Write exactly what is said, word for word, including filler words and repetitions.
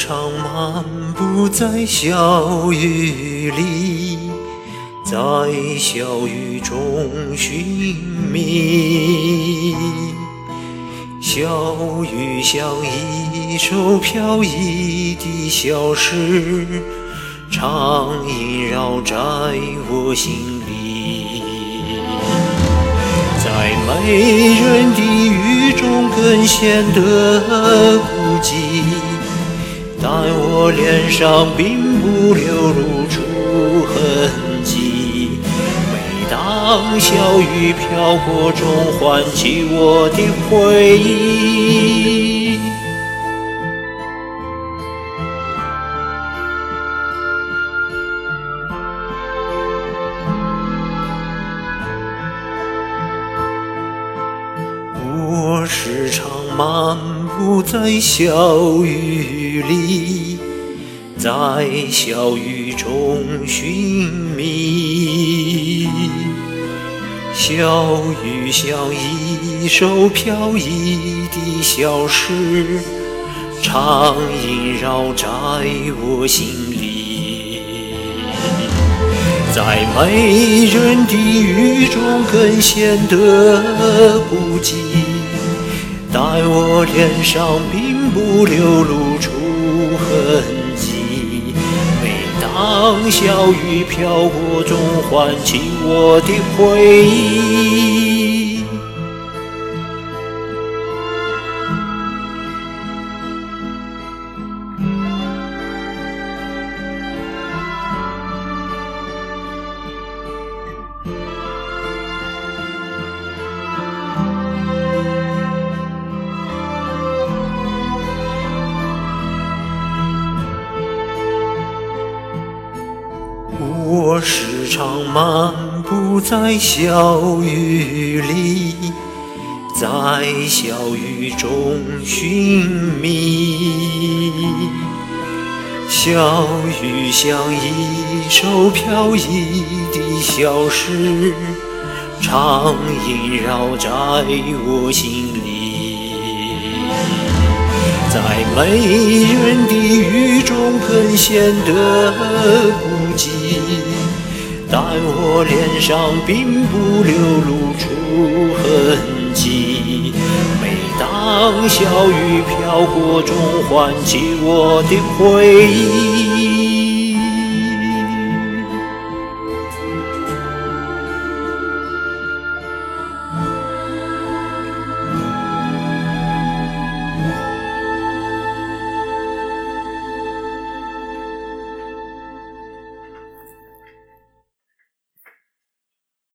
常漫步在小雨里，在小雨中寻觅。小雨像一首飘逸的小诗，常萦绕在我心里。在没人的雨中更显得孤寂，但我脸上并不流露出痕迹。每当小雨飘过，总唤起我的回忆。我时常漫步在小雨里，在小雨中寻觅。小雨像一首飘逸的小诗，常萦绕在我心里。在没人的雨中更显得孤寂，但我脸上并不流露出痕迹。每当小雨飘过，总唤起我的回忆。我时常漫步在小雨里，在小雨中寻觅。小雨像一首飘逸的小诗，常萦绕在我心里。在没人的雨中更显得孤寂，但我脸上并不流露出痕迹。每当小雨飘过，总唤起我的回忆。